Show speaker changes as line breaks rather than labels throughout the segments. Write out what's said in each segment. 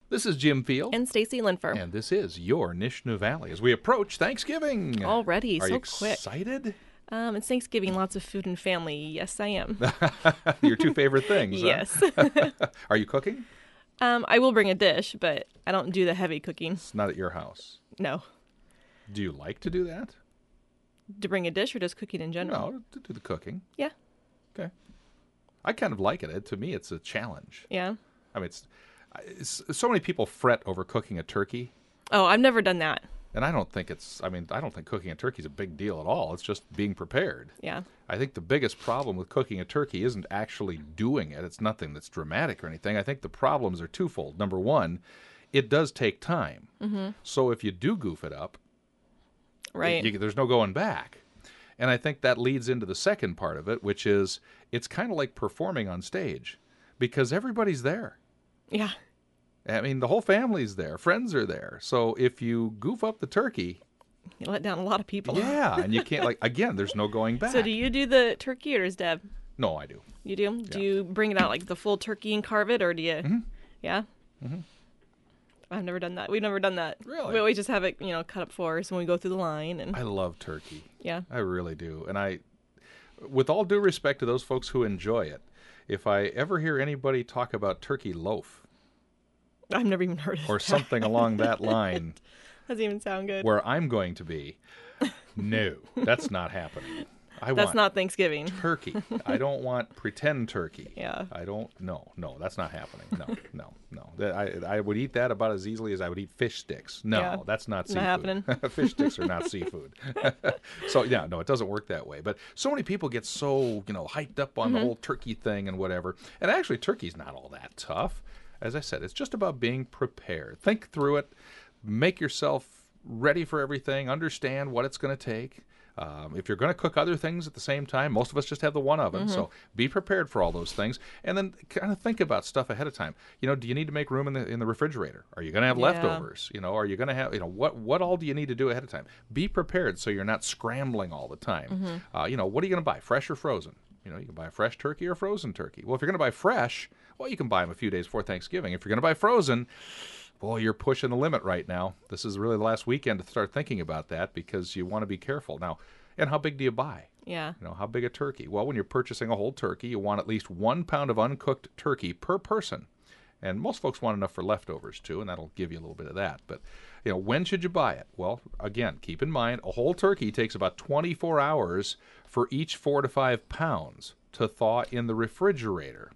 This is Jim Field.
And Stacy Linfer.
And this is your Nishnu Valley as we approach Thanksgiving.
Already,
Are
so
you
quick.
excited?
It's Thanksgiving, lots of food and family. Yes, I am.
Your two favorite things.
Yes.
Huh? Are you cooking?
I will bring a dish, but I don't do the heavy cooking.
It's not at your house.
No.
Do you like to do that?
To bring a dish or just cooking in general?
No, to do the cooking.
Yeah.
Okay. I kind of like it. To me, it's a challenge.
Yeah.
I mean, it's so many people fret over cooking a turkey.
Oh, I've never done that.
And I don't think cooking a turkey is a big deal at all. It's just being prepared.
Yeah.
I think the biggest problem with cooking a turkey isn't actually doing it. It's nothing that's dramatic or anything. I think the problems are twofold. Number one, it does take time. Mm-hmm. So if you do goof it up,
right,
there's no going back. And I think that leads into the second part of it, which is it's kind of like performing on stage because everybody's there.
Yeah.
I mean, the whole family's there. Friends are there. So if you goof up the turkey...
You let down a lot of people.
Yeah, and you can't, again, there's no going back.
So do you do the turkey or is Deb?
No, I do.
You do?
Yeah.
Do you bring it out like the full turkey and carve it, or do you...
Mm-hmm.
Yeah?
Mm-hmm.
I've never done that. We've never done that.
Really?
We always just have it, cut up for us when we go through the line. And
I love turkey.
Yeah.
I really do. And with all due respect to those folks who enjoy it, if I ever hear anybody talk about turkey loaf...
I've never even heard of it.
Or something along that line.
Doesn't even sound good.
Where I'm going to be. No, that's not happening.
That's not Thanksgiving.
Turkey. I don't want pretend turkey.
Yeah.
No, that's not happening. No. I would eat that about as easily as I would eat fish sticks. No,
yeah.
That's not seafood.
Not happening.
Fish sticks are not seafood. So, yeah, no, it doesn't work that way. But so many people get so, hyped up on the whole turkey thing and whatever. And actually, turkey's not all that tough. As I said, it's just about being prepared. Think through it. Make yourself ready for everything. Understand what it's going to take. If you're going to cook other things at the same time, most of us just have the one oven. So be prepared for all those things. And then kind of think about stuff ahead of time. Do you need to make room in the refrigerator? Are you going to have leftovers? Are you going to have, what all do you need to do ahead of time? Be prepared so you're not scrambling all the time. What are you going to buy, fresh or frozen? You can buy a fresh turkey or frozen turkey. Well, if you're going to buy fresh, well, you can buy them a few days before Thanksgiving. If you're going to buy frozen, boy, you're pushing the limit right now. This is really the last weekend to start thinking about that because you want to be careful. Now, and how big do you buy?
Yeah.
How big a turkey? Well, when you're purchasing a whole turkey, you want at least 1 pound of uncooked turkey per person. And most folks want enough for leftovers, too, and that'll give you a little bit of that. But, when should you buy it? Well, again, keep in mind, a whole turkey takes about 24 hours for each 4 to 5 pounds to thaw in the refrigerator.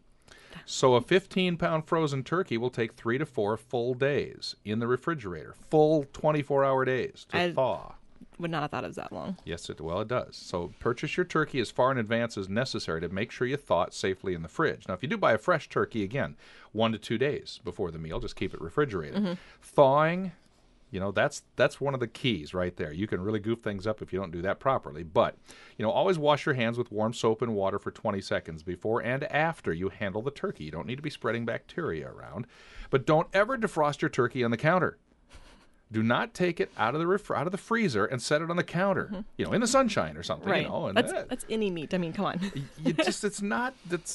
So a 15-pound frozen turkey will take 3 to 4 full days in the refrigerator. Full 24-hour days to thaw.
Would not have thought it was that long.
Yes, it does. So purchase your turkey as far in advance as necessary to make sure you thaw it safely in the fridge. Now, if you do buy a fresh turkey, again, 1 to 2 days before the meal, just keep it refrigerated. Thawing, that's one of the keys right there. You can really goof things up if you don't do that properly. But, always wash your hands with warm soap and water for 20 seconds before and after you handle the turkey. You don't need to be spreading bacteria around. But don't ever defrost your turkey on the counter. Do not take it out of the freezer and set it on the counter, in the sunshine or something.
Right.
And
that's any meat. I mean, come on.
It's not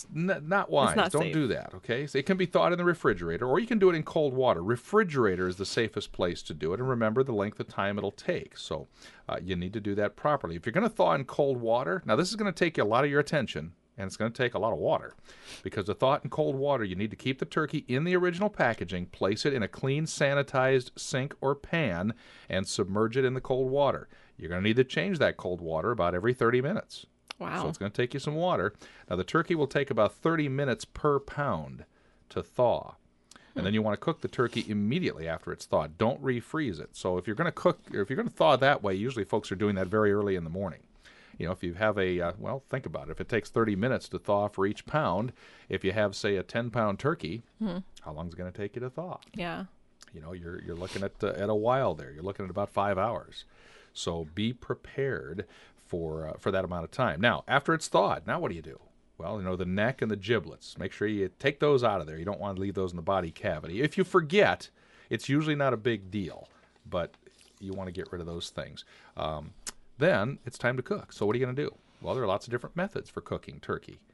wise.
It's not
Don't
safe.
do that, okay? So it can be thawed in the refrigerator, or you can do it in cold water. Refrigerator is the safest place to do it, and remember the length of time it'll take. So you need to do that properly. If you're going to thaw in cold water, now this is going to take you a lot of your attention, and it's going to take a lot of water. Because to thaw it in cold water, you need to keep the turkey in the original packaging, place it in a clean, sanitized sink or pan, and submerge it in the cold water. You're going to need to change that cold water about every 30 minutes.
Wow.
So it's going to take you some water. Now, the turkey will take about 30 minutes per pound to thaw. And then you want to cook the turkey immediately after it's thawed. Don't refreeze it. So if you're going to thaw that way, usually folks are doing that very early in the morning. If you have think about it. If it takes 30 minutes to thaw for each pound, if you have, say, a 10-pound turkey, how long is it going to take you to thaw?
Yeah.
You're looking at a while there. You're looking at about 5 hours. So be prepared for that amount of time. Now, after it's thawed, now what do? Well, the neck and the giblets. Make sure you take those out of there. You don't want to leave those in the body cavity. If you forget, it's usually not a big deal, but you want to get rid of those things. Then it's time to cook. So what are you going to do? Well, there are lots of different methods for cooking turkey.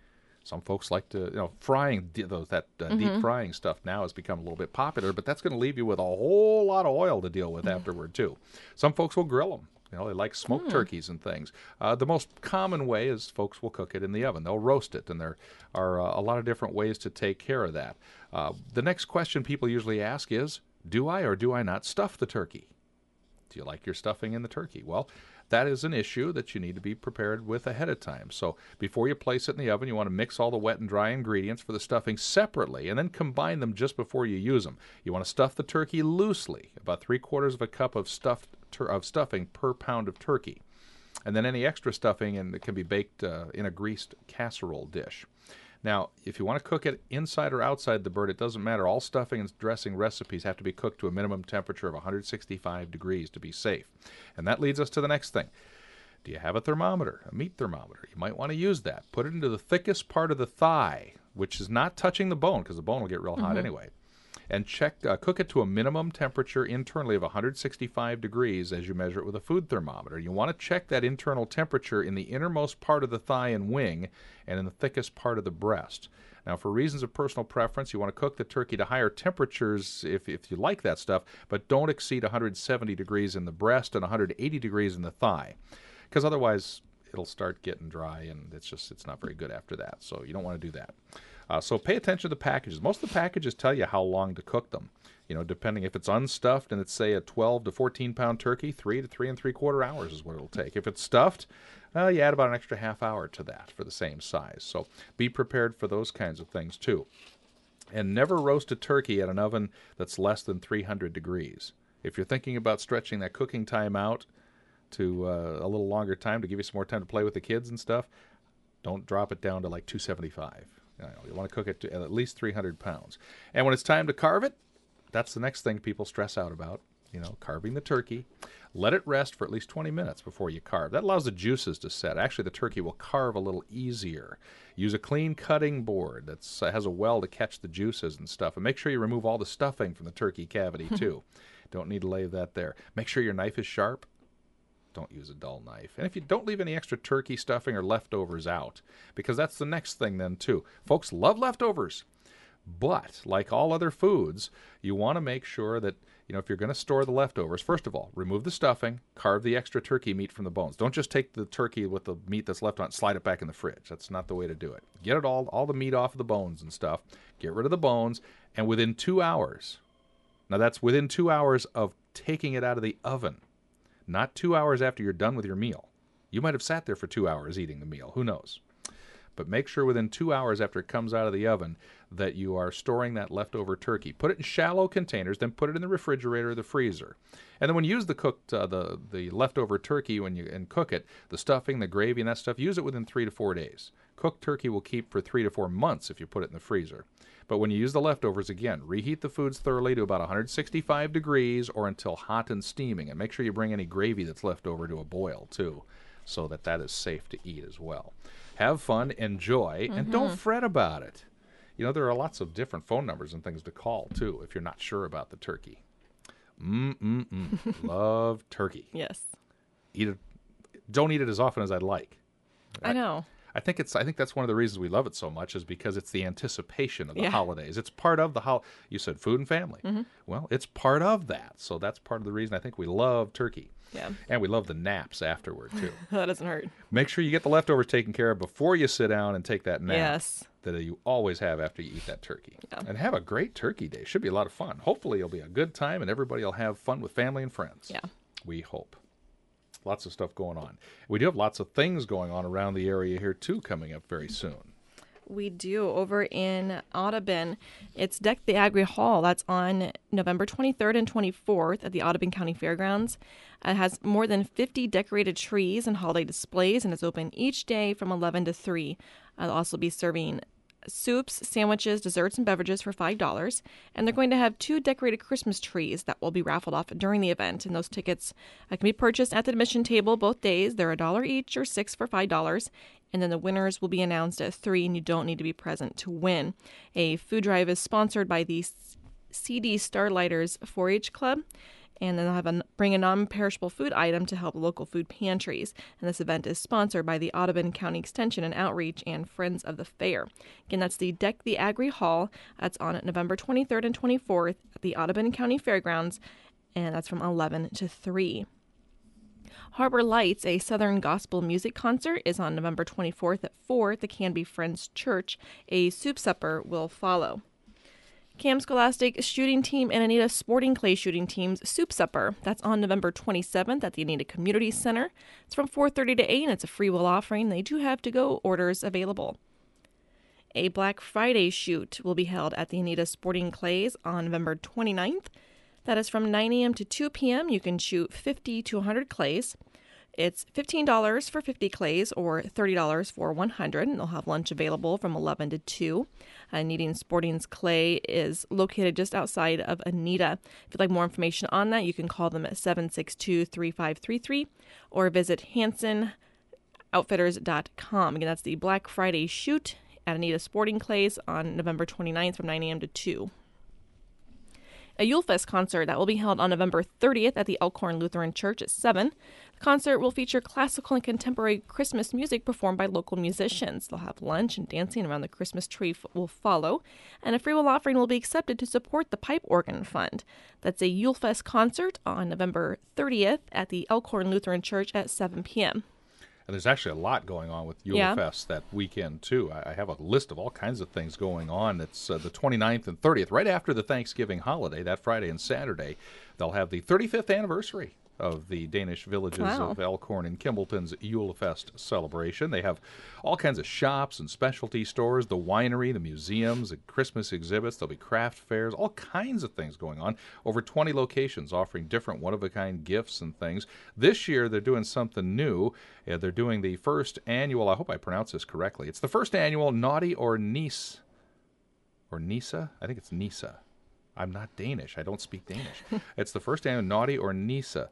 Some folks like to, frying deep frying stuff now has become a little bit popular, but that's going to leave you with a whole lot of oil to deal with afterward too. Some folks will grill them. They like smoked turkeys and things. The most common way is folks will cook it in the oven. They'll roast it, and there are a lot of different ways to take care of that. The next question people usually ask is, do I or do I not stuff the turkey? Do you like your stuffing in the turkey? Well, that is an issue that you need to be prepared with ahead of time. So before you place it in the oven, you want to mix all the wet and dry ingredients for the stuffing separately and then combine them just before you use them. You want to stuff the turkey loosely, about 3/4 of a cup of stuffing per pound of turkey. And then any extra stuffing it can be baked in a greased casserole dish. Now, if you want to cook it inside or outside the bird, it doesn't matter. All stuffing and dressing recipes have to be cooked to a minimum temperature of 165 degrees to be safe. And that leads us to the next thing. Do you have a thermometer, a meat thermometer? You might want to use that. Put it into the thickest part of the thigh, which is not touching the bone because the bone will get real hot anyway. And cook it to a minimum temperature internally of 165 degrees as you measure it with a food thermometer. You want to check that internal temperature in the innermost part of the thigh and wing and in the thickest part of the breast. Now, for reasons of personal preference, you want to cook the turkey to higher temperatures if you like that stuff, but don't exceed 170 degrees in the breast and 180 degrees in the thigh, because otherwise it'll start getting dry and it's not very good after that. So you don't want to do that. So pay attention to the packages. Most of the packages tell you how long to cook them. Depending if it's unstuffed and it's, say, a 12 to 14 pound turkey, 3 to 3 3/4 hours is what it'll take. If it's stuffed, you add about an extra half hour to that for the same size. So be prepared for those kinds of things too. And never roast a turkey at an oven that's less than 300 degrees. If you're thinking about stretching that cooking time out to a little longer time to give you some more time to play with the kids and stuff, don't drop it down to like 275. You want to cook it to at least 300 pounds. And when it's time to carve it, that's the next thing people stress out about, carving the turkey. Let it rest for at least 20 minutes before you carve. That allows the juices to set. Actually, the turkey will carve a little easier. Use a clean cutting board that has a well to catch the juices and stuff. And make sure you remove all the stuffing from the turkey cavity, too. Don't need to lay that there. Make sure your knife is sharp. Don't use a dull knife. And if you don't leave any extra turkey stuffing or leftovers out, because that's the next thing then too. Folks love leftovers, but like all other foods, you want to make sure that, if you're going to store the leftovers, first of all, remove the stuffing, carve the extra turkey meat from the bones. Don't just take the turkey with the meat that's left on it, slide it back in the fridge. That's not the way to do it. Get it all the meat off of the bones and stuff. Get rid of the bones, and within 2 hours, now that's within 2 hours of taking it out of the oven. Not 2 hours after you're done with your meal. You might have sat there for 2 hours eating the meal. Who knows? But make sure within 2 hours after it comes out of the oven that you are storing that leftover turkey. Put it in shallow containers, then put it in the refrigerator or the freezer. And then when you use the leftover turkey and cook it, the stuffing, the gravy, and that stuff, use it within 3 to 4 days. Cooked turkey will keep for 3 to 4 months if you put it in the freezer. But when you use the leftovers, again, reheat the foods thoroughly to about 165 degrees or until hot and steaming. And make sure you bring any gravy that's left over to a boil, too, so that is safe to eat as well. Have fun, enjoy, and don't fret about it. There are lots of different phone numbers and things to call, too, if you're not sure about the turkey. Love turkey.
Yes.
Eat it. Don't eat it as often as I'd like.
I know.
I think that's one of the reasons we love it so much is because it's the anticipation of the holidays. It's part of the You said food and family. Well, it's part of that. So that's part of the reason I think we love turkey.
Yeah.
And we love the naps afterward, too.
That doesn't hurt.
Make sure you get the leftovers taken care of before you sit down and take that nap.
Yes.
That you always have after you eat that turkey.
Yeah.
And have a great turkey day. Should be a lot of fun. Hopefully it'll be a good time and everybody will have fun with family and friends.
Yeah.
We hope. Lots of stuff going on. We do have lots of things going on around the area here, too, coming up very soon.
We do. Over in Audubon, it's Deck the Agri Hall. That's on November 23rd and 24th at the Audubon County Fairgrounds. It has more than 50 decorated trees and holiday displays, and it's open each day from 11 to 3. I'll also be serving soups, sandwiches, desserts, and beverages for $5. And they're going to have 2 decorated Christmas trees that will be raffled off during the event. And those tickets can be purchased at the admission table both days. They're $1 each or 6 for $5. And then the winners will be announced at 3, and you don't need to be present to win. A food drive is sponsored by the CD Starlighters 4-H Club. And then they'll have bring a non-perishable food item to help local food pantries. And this event is sponsored by the Audubon County Extension and Outreach and Friends of the Fair. Again, that's the Deck the Agri Hall. That's on November 23rd and 24th at the Audubon County Fairgrounds, and that's from 11 to 3. Harbor Lights, a Southern gospel music concert, is on November 24th at 4 at the Canby Friends Church. A soup supper will follow. Cam Scholastic Shooting Team and Anita Sporting Clay Shooting Team's Soup Supper. That's on November 27th at the Anita Community Center. It's from 4:30 to 8, and it's a free will offering. They do have to-go orders available. A Black Friday shoot will be held at the Anita Sporting Clays on November 29th. That is from 9 a.m. to 2 p.m. You can shoot 50 to 100 clays. It's $15 for 50 clays or $30 for 100, and they'll have lunch available from 11 to 2. Kneading Sporting's Clay is located just outside of Anita. If you'd like more information on that, you can call them at 762-3533 or visit HansonOutfitters.com. Again, that's the Black Friday shoot at Anita Sporting Clays on November 29th from 9 a.m. to 2. A Yule Fest concert that will be held on November 30th at the Elkhorn Lutheran Church at 7. The concert will feature classical and contemporary Christmas music performed by local musicians. They'll have lunch and dancing around the Christmas tree will follow, and a free will offering will be accepted to support the Pipe Organ Fund. That's a Yule Fest concert on November 30th at the Elkhorn Lutheran Church at 7 p.m.
And there's actually a lot going on with Yule Fest that weekend, too. I have a list of all kinds of things going on. It's the 29th and 30th, right after the Thanksgiving holiday, that Friday and Saturday. They'll have the 35th anniversary of the Danish villages of Elkhorn and Kimballton's Yule Fest celebration. They have all kinds of shops and specialty stores, the winery, the museums, the Christmas exhibits. There'll be craft fairs, all kinds of things going on. Over 20 locations offering different one-of-a-kind gifts and things. This year, they're doing something new. They're doing the first annual, I hope I pronounce this correctly, it's the first annual Naughty or Nice, or Nisa? I think it's Nisa. I'm not Danish. I don't speak Danish. It's the first annual Naughty or Nisa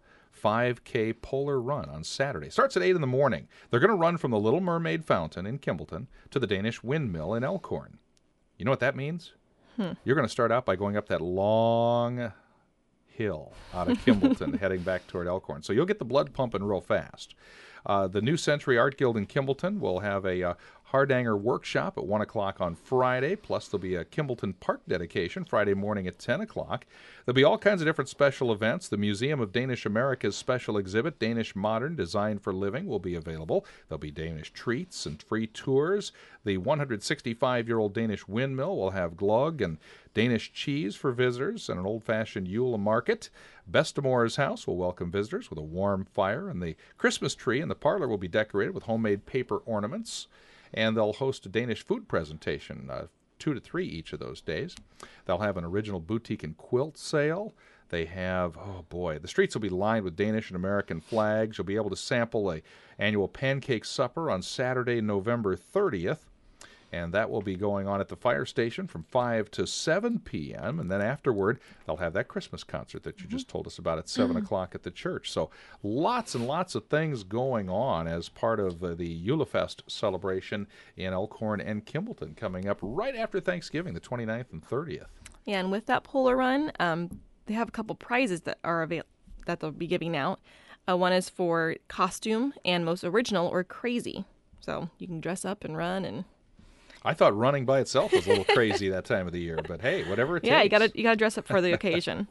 5K polar run on Saturday. Starts at 8 in the morning. They're going to run from the Little Mermaid Fountain in Kimballton to the Danish Windmill in Elkhorn. You know what that means? You're going to start out by going up that long hill out of Kimballton heading back toward Elkhorn. So you'll get the blood pumping real fast. The New Century Art Guild in Kimballton will have a Hardanger workshop at 1 o'clock on Friday, plus there'll be a Kimballton Park dedication Friday morning at 10 o'clock. There'll be all kinds of different special events. The Museum of Danish America's special exhibit, Danish Modern, Designed for Living, will be available. There'll be Danish treats and free tours. The 165-year-old Danish windmill will have glögg and Danish cheese for visitors and an old-fashioned Yule market. Bestamore's house will welcome visitors with a warm fire, and the Christmas tree in the parlor will be decorated with homemade paper ornaments. And they'll host a Danish food presentation, 2 to 3 each of those days. They'll have an original boutique and quilt sale. They have, the streets will be lined with Danish and American flags. You'll be able to sample a annual pancake supper on Saturday, November 30th. And that will be going on at the fire station from 5 to 7 p.m. And then afterward, they'll have that Christmas concert that you just told us about at 7 o'clock at the church. So lots and lots of things going on as part of the Yule Fest celebration in Elkhorn and Kimballton coming up right after Thanksgiving, the 29th and 30th.
Yeah, and with that polar run, they have a couple prizes that are that they'll be giving out. One is for costume and most original or crazy. So you can dress up and run and...
I thought running by itself was a little crazy that time of the year, but hey, whatever it takes.
Yeah, you gotta dress up for the occasion.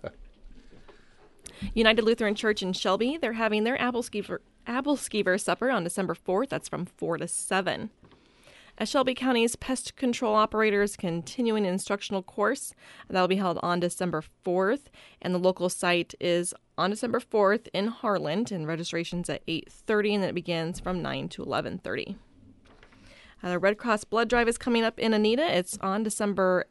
United Lutheran Church in Shelby, they're having their Appleskiver Supper on December 4th. That's from 4 to 7. As Shelby County's pest control operators continuing an instructional course that will be held on December 4th, and the local site is on December 4th in Harland, and registration's at 8:30, and then it begins from 9 to 11:30. The Red Cross Blood Drive is coming up in Anita. It's on December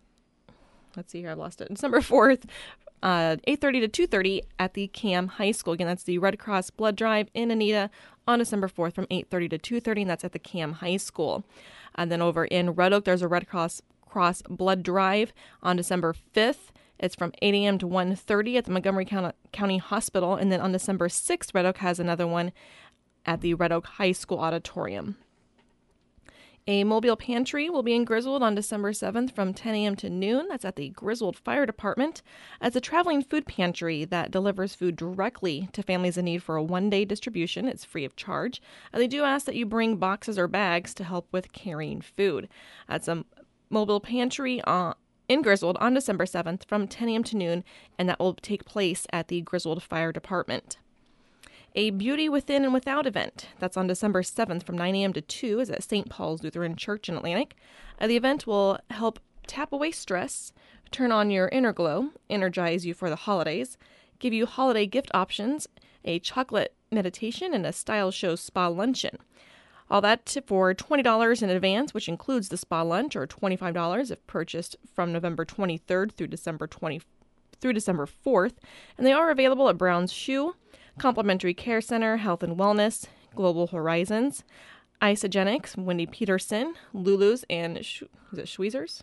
4th, 8:30 to 2:30 at the Cam High School. Again, that's the Red Cross Blood Drive in Anita on December 4th from 8:30 to 2:30, and that's at the Cam High School. And then over in Red Oak, there's a Red Cross Blood Drive on December 5th. It's from 8 a.m. to 1:30 at the Montgomery County Hospital. And then on December 6th, Red Oak has another one at the Red Oak High School Auditorium. A mobile pantry will be in Griswold on December 7th from 10 a.m. to noon. That's at the Griswold Fire Department. It's a traveling food pantry that delivers food directly to families in need for a one-day distribution. It's free of charge. They do ask that you bring boxes or bags to help with carrying food. That's a mobile pantry in Griswold on December 7th from 10 a.m. to noon, and that will take place at the Griswold Fire Department. A Beauty Within and Without event. That's on December 7th from 9 a.m. to 2 is at St. Paul's Lutheran Church in Atlantic. The event will help tap away stress, turn on your inner glow, energize you for the holidays, give you holiday gift options, a chocolate meditation, and a style show spa luncheon. All that for $20 in advance, which includes the spa lunch, or $25 if purchased from November 23rd through December 4th. And they are available at Brown's Shoe, Complementary Care Center, Health and Wellness, Global Horizons, Isogenics, Wendy Peterson, Lulu's, and Schweizer's?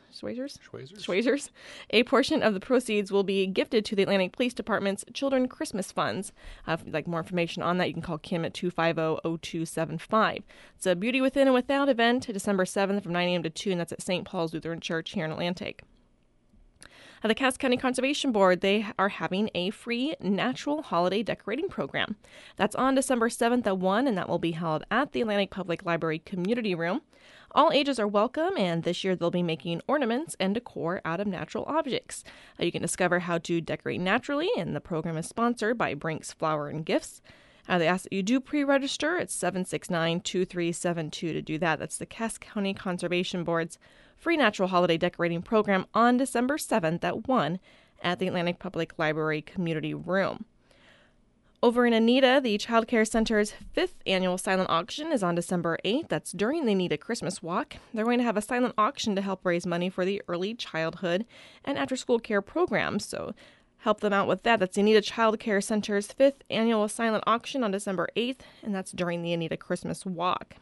A portion of the proceeds will be gifted to the Atlantic Police Department's Children Christmas Funds. If you'd like more information on that, you can call Kim at 250-0275. It's a Beauty Within and Without event, December 7th from 9 a.m. to 2, and that's at St. Paul's Lutheran Church here in Atlantic. The Cass County Conservation Board, they are having a free natural holiday decorating program. That's on December 7th at 1, and that will be held at the Atlantic Public Library Community Room. All ages are welcome, and this year they'll be making ornaments and decor out of natural objects. You can discover how to decorate naturally, and the program is sponsored by Brink's Flower and Gifts. They ask that you do pre-register. It's 769-2372 to do that. That's the Cass County Conservation Board's free natural holiday decorating program on December 7th at 1 at the Atlantic Public Library Community Room. Over in Anita, the Child Care Center's 5th annual silent auction is on December 8th. That's during the Anita Christmas Walk. They're going to have a silent auction to help raise money for the early childhood and after-school care programs. So help them out with that. That's the Anita Child Care Center's 5th annual silent auction on December 8th, and that's during the Anita Christmas Walk.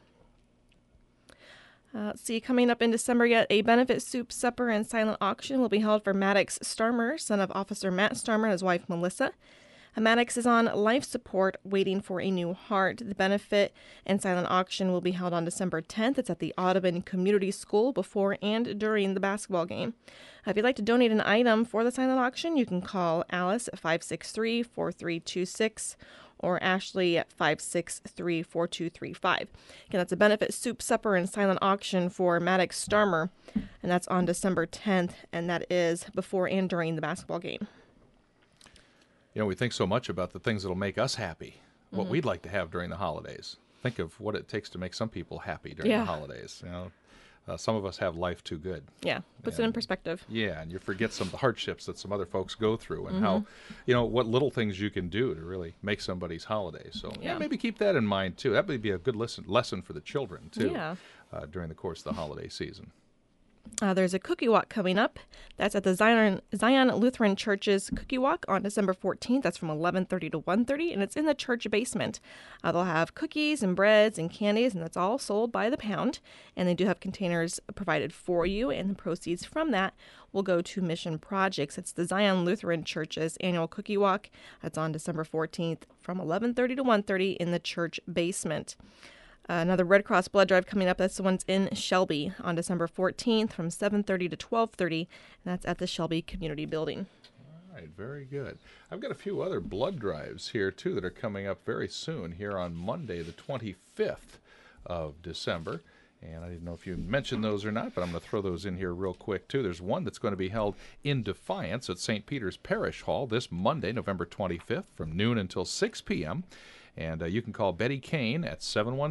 Let's see, coming up in December yet, a benefit soup, supper, and silent auction will be held for Maddox Starmer, son of Officer Matt Starmer and his wife Melissa. Maddox is on life support, waiting for a new heart. The benefit and silent auction will be held on December 10th. It's at the Audubon Community School before and during the basketball game. If you'd like to donate an item for the silent auction, you can call Alice at 563-4326 or Ashley at 563-4235. Again, that's a benefit soup, supper, and silent auction for Maddox Starmer, and that's on December 10th, and that is before and during the basketball game.
You know, we think so much about the things that'll make us happy, what we'd like to have during the holidays. Think of what it takes to make some people happy during the holidays. You know, some of us have life too good.
Yeah, puts it in perspective.
Yeah, and you forget some of the hardships that some other folks go through and how, you know, what little things you can do to really make somebody's holiday. So maybe keep that in mind, too. That would be a good lesson for the children, too, during the course of the holiday season.
There's a cookie walk coming up. That's at the Zion Lutheran Church's Cookie Walk on December 14th. That's from 11:30 to 1:30, and it's in the church basement. They'll have cookies and breads and candies, and that's all sold by the pound. And they do have containers provided for you, and the proceeds from that will go to mission projects. It's the Zion Lutheran Church's annual Cookie Walk. That's on December 14th from 11:30 to 1:30 in the church basement. Another Red Cross blood drive coming up. That's the one's in Shelby on December 14th from 7:30 to 12:30, and that's at the Shelby Community Building.
All right, very good. I've got a few other blood drives here, too, that are coming up very soon here on Monday, the 25th of December. And I didn't know if you mentioned those or not, but I'm going to throw those in here real quick, too. There's one that's going to be held in Defiance at St. Peter's Parish Hall this Monday, November 25th, from noon until 6 p.m., and you can call Betty Kane at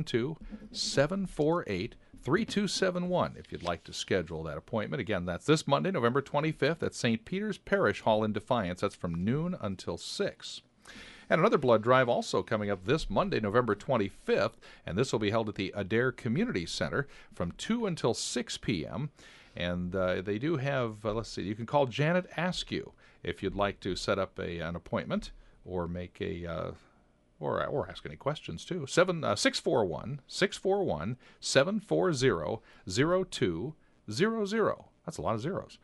712-748-3271 if you'd like to schedule that appointment. Again, that's this Monday, November 25th at St. Peter's Parish Hall in Defiance. That's from noon until 6. And another blood drive also coming up this Monday, November 25th, and this will be held at the Adair Community Center from 2 until 6 p.m. And they do have, let's see, you can call Janet Askew if you'd like to set up an appointment or make a... Or ask any questions, too. 641-740-0200. That's a lot of zeros.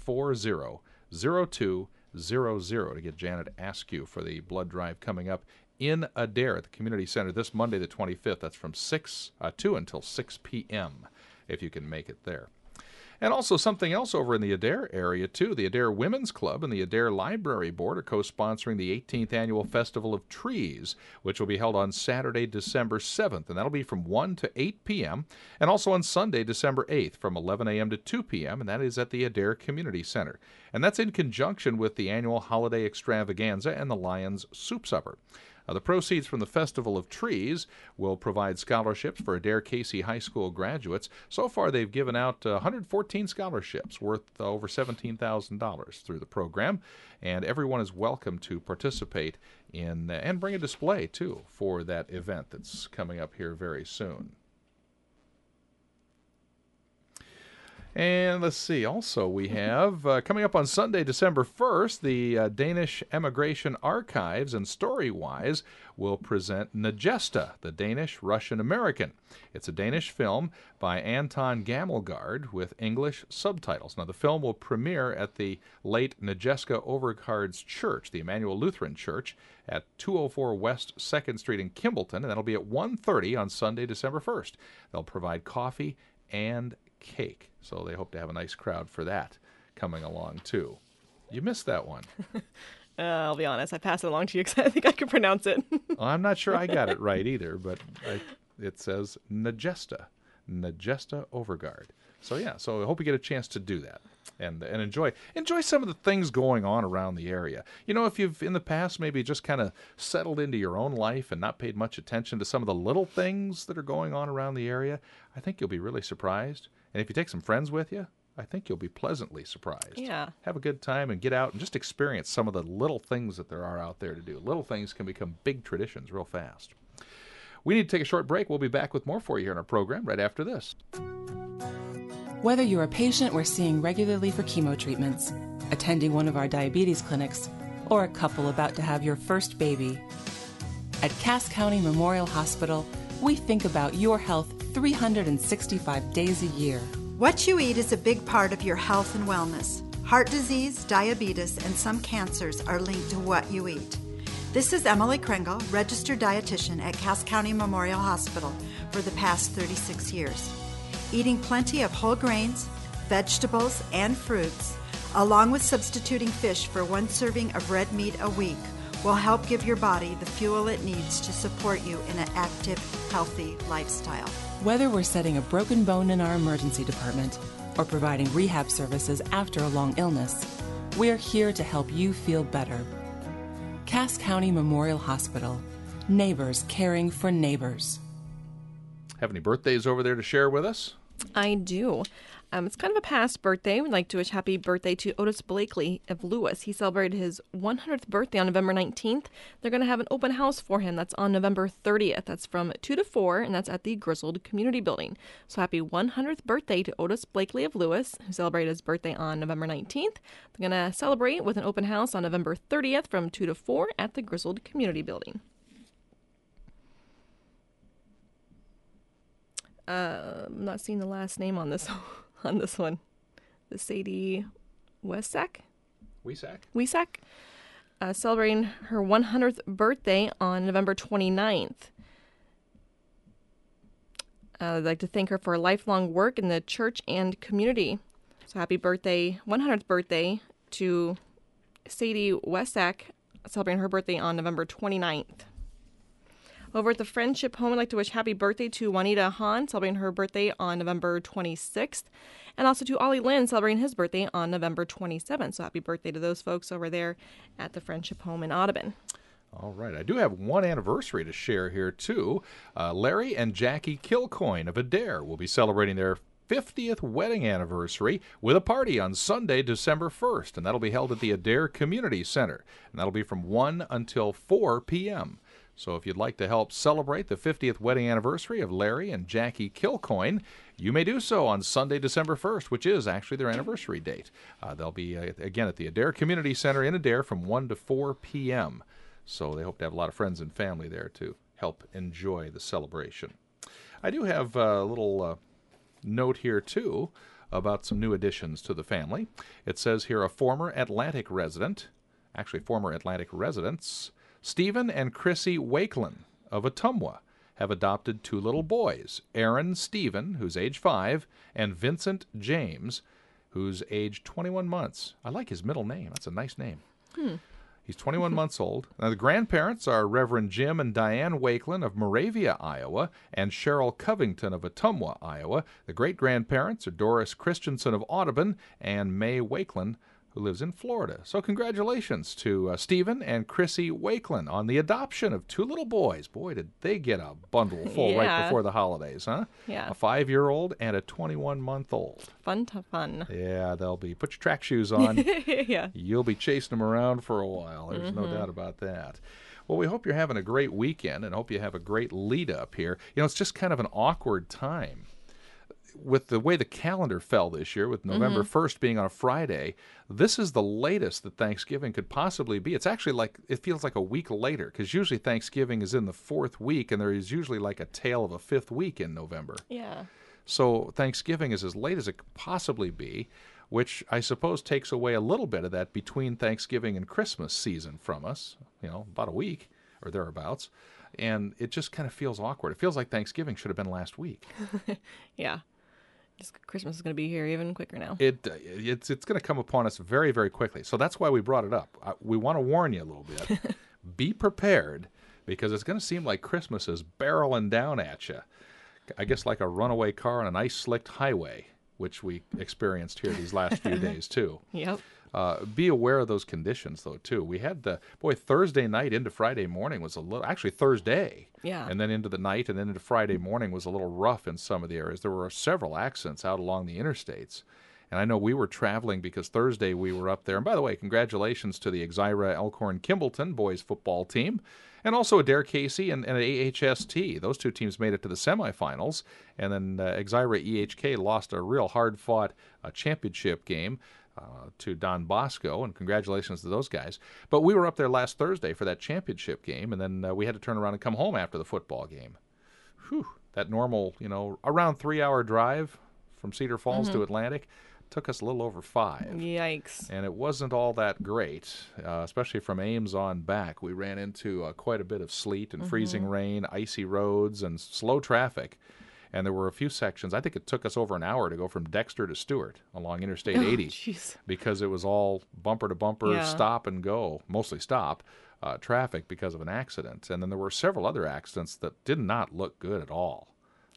641-740-0200 to get Janet Askew for the blood drive coming up in Adair at the Community Center this Monday, the 25th. That's from 2 until 6 p.m., if you can make it there. And also something else over in the Adair area, too. The Adair Women's Club and the Adair Library Board are co-sponsoring the 18th Annual Festival of Trees, which will be held on Saturday, December 7th, and that'll be from 1 to 8 p.m., and also on Sunday, December 8th, from 11 a.m. to 2 p.m., and that is at the Adair Community Center. And that's in conjunction with the annual holiday extravaganza and the Lions Soup Supper. The proceeds from the Festival of Trees will provide scholarships for Adair Casey High School graduates. So far, they've given out 114 scholarships worth over $17,000 through the program, and everyone is welcome to participate in and bring a display, too, for that event that's coming up here very soon. And let's see, also we have, coming up on Sunday, December 1st, the Danish Emigration Archives and Storywise will present Najesta, the Danish-Russian-American. It's a Danish film by Anton Gammelgaard with English subtitles. Now, the film will premiere at the late Najeska Overgaard's Church, the Emmanuel Lutheran Church, at 204 West 2nd Street in Kimballton, and that'll be at 1:30 on Sunday, December 1st. They'll provide coffee and cake. So they hope to have a nice crowd for that coming along, too. You missed that one.
I'll be honest. I passed it along to you because I think I can pronounce it.
Well, I'm not sure I got it right either, but it says Najesta Overgaard. So, yeah, so I hope you get a chance to do that and enjoy some of the things going on around the area. You know, if you've in the past maybe just kind of settled into your own life and not paid much attention to some of the little things that are going on around the area, I think you'll be really surprised. And if you take some friends with you, I think you'll be pleasantly surprised.
Yeah.
Have a good time and get out and just experience some of the little things that there are out there to do. Little things can become big traditions real fast. We need to take a short break. We'll be back with more for you here in our program right after this.
Whether you're a patient we're seeing regularly for chemo treatments, attending one of our diabetes clinics, or a couple about to have your first baby, at Cass County Memorial Hospital, we think about your health 365 days a year.
What you eat is a big part of your health and wellness. Heart disease, diabetes, and some cancers are linked to what you eat. This is Emily Kringle, registered dietitian at Cass County Memorial Hospital for the past 36 years. Eating plenty of whole grains, vegetables, and fruits, along with substituting fish for one serving of red meat a week, will help give your body the fuel it needs to support you in an active, healthy lifestyle.
Whether we're setting a broken bone in our emergency department or providing rehab services after a long illness, we're here to help you feel better. Cass County Memorial Hospital. Neighbors caring for neighbors.
Have any birthdays over there to share with us?
I do. It's kind of a past birthday. We'd like to wish happy birthday to Otis Blakely of Lewis. He celebrated his 100th birthday on November 19th. They're going to have an open house for him. That's on November 30th. That's from 2 to 4, and that's at the Grizzled Community Building. So happy 100th birthday to Otis Blakely of Lewis, who celebrated his birthday on November 19th. They're going to celebrate with an open house on November 30th from 2 to 4 at the Grizzled Community Building. I'm not seeing the last name on this one. The Sadie Wesak? Celebrating her 100th birthday on November 29th. I'd like to thank her for her lifelong work in the church and community. So happy birthday, 100th birthday to Sadie Wesak, celebrating her birthday on November 29th. Over at the Friendship Home, I'd like to wish happy birthday to Juanita Hahn, celebrating her birthday on November 26th, and also to Ollie Lynn, celebrating his birthday on November 27th. So happy birthday to those folks over there at the Friendship Home in Audubon.
All right. I do have one anniversary to share here, too. Larry and Jackie Kilcoyne of Adair will be celebrating their 50th wedding anniversary with a party on Sunday, December 1st, and that'll be held at the Adair Community Center, and that'll be from 1 until 4 p.m., So if you'd like to help celebrate the 50th wedding anniversary of Larry and Jackie Kilcoyne, you may do so on Sunday, December 1st, which is actually their anniversary date. They'll be, again, at the Adair Community Center in Adair from 1 to 4 p.m. So they hope to have a lot of friends and family there to help enjoy the celebration. I do have a little note here, too, about some new additions to the family. It says here, former Atlantic residents, Stephen and Chrissy Wakeland of Ottumwa have adopted 2 little boys, Aaron Stephen, who's age 5, and Vincent James, who's age 21 months. I like his middle name. That's a nice name. He's 21 months old. Now, the grandparents are Reverend Jim and Diane Wakeland of Moravia, Iowa, and Cheryl Covington of Ottumwa, Iowa. The great-grandparents are Doris Christensen of Audubon and May Wakeland, who lives in Florida. So congratulations to Stephen and Chrissy Wakeland on the adoption of 2 little boys. Boy, did they get a bundle full right before the holidays, huh?
Yeah.
A 5-year-old and a 21-month-old.
Fun to fun.
Yeah, they'll be. Put your track shoes on.
Yeah.
You'll be chasing them around for a while. There's no doubt about that. Well, we hope you're having a great weekend and hope you have a great lead up here. You know, it's just kind of an awkward time. With the way the calendar fell this year, with November 1st being on a Friday, this is the latest that Thanksgiving could possibly be. It's actually like, it feels like a week later, because usually Thanksgiving is in the 4th week, and there is usually like a tail of a 5th week in November.
Yeah.
So Thanksgiving is as late as it could possibly be, which I suppose takes away a little bit of that between Thanksgiving and Christmas season from us, about a week or thereabouts. And it just kind of feels awkward. It feels like Thanksgiving should have been last week.
Yeah. Christmas is going to be here even quicker now.
It's going to come upon us very, very quickly. So that's why we brought it up. We want to warn you a little bit. Be prepared, because it's going to seem like Christmas is barreling down at you. I guess like a runaway car on an ice-slicked highway, which we experienced here these last few days too.
Yep.
Be aware of those conditions, though, too. We had Thursday night into Friday morning was actually Thursday.
Yeah.
And then into the night and then into Friday morning was a little rough in some of the areas. There were several accidents out along the interstates. And I know we were traveling because Thursday we were up there. And by the way, congratulations to the Exira Elkhorn Kimballton boys football team. And also Adair Casey and AHST. Those 2 teams made it to the semifinals. And then Exira EHK lost a real hard-fought championship game to Don Bosco, and congratulations to those guys. But we were up there last Thursday for that championship game, and then we had to turn around and come home after the football game. Whew, that normal, around 3-hour drive from Cedar Falls to Atlantic took us a little over 5.
Yikes.
And it wasn't all that great, especially from Ames on back. We ran into quite a bit of sleet and freezing rain, icy roads, and slow traffic. And there were a few sections. I think it took us over an hour to go from Dexter to Stewart along Interstate 80
Jeez.
because it was all bumper to bumper, stop and go, mostly stop, traffic because of an accident. And then there were several other accidents that did not look good at all.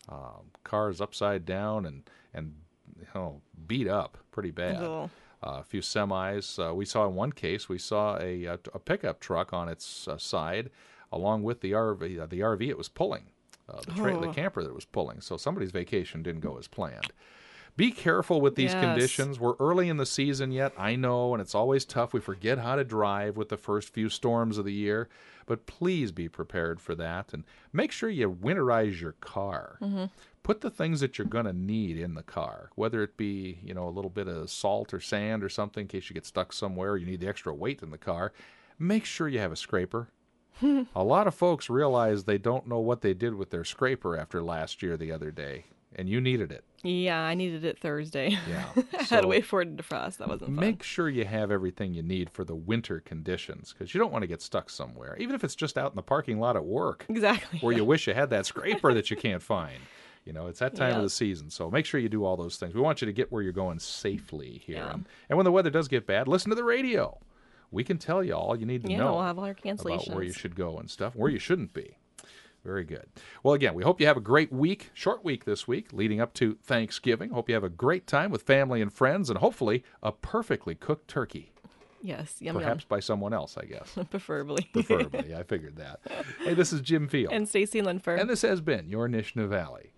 Cars upside down and beat up pretty bad. A few semis. We saw in one case, we saw a pickup truck on its side along with the RV it was pulling. The camper that was pulling. So somebody's vacation didn't go as planned. Be careful with these conditions. We're early in the season yet, I know, and it's always tough. We forget how to drive with the first few storms of the year. But please be prepared for that. And make sure you winterize your car. Put the things that you're going to need in the car, whether it be, a little bit of salt or sand or something in case you get stuck somewhere or you need the extra weight in the car. Make sure you have a scraper. A lot of folks realize they don't know what they did with their scraper after last year the other day, and you needed it.
Yeah, I needed it Thursday.
Yeah.
I had to wait for it to defrost. That wasn't fun.
Make sure you have everything you need for the winter conditions, because you don't want to get stuck somewhere, even if it's just out in the parking lot at work.
Exactly.
Where you wish you had that scraper that you can't find. It's that time of the season, so make sure you do all those things. We want you to get where you're going safely here.
Yeah.
And when the weather does get bad, listen to the radio. We can tell you all you need to know
we'll have all our cancellations.
about where you should go and stuff, where you shouldn't be. Very good. Well, again, we hope you have a great week, short week this week, leading up to Thanksgiving. Hope you have a great time with family and friends, and hopefully a perfectly cooked turkey.
Yes, yum
Perhaps by someone else, I guess.
Preferably.
Preferably, I figured that. Hey, this is Jim Field.
And Stacy Linfer.
And this has been your Nishna Valley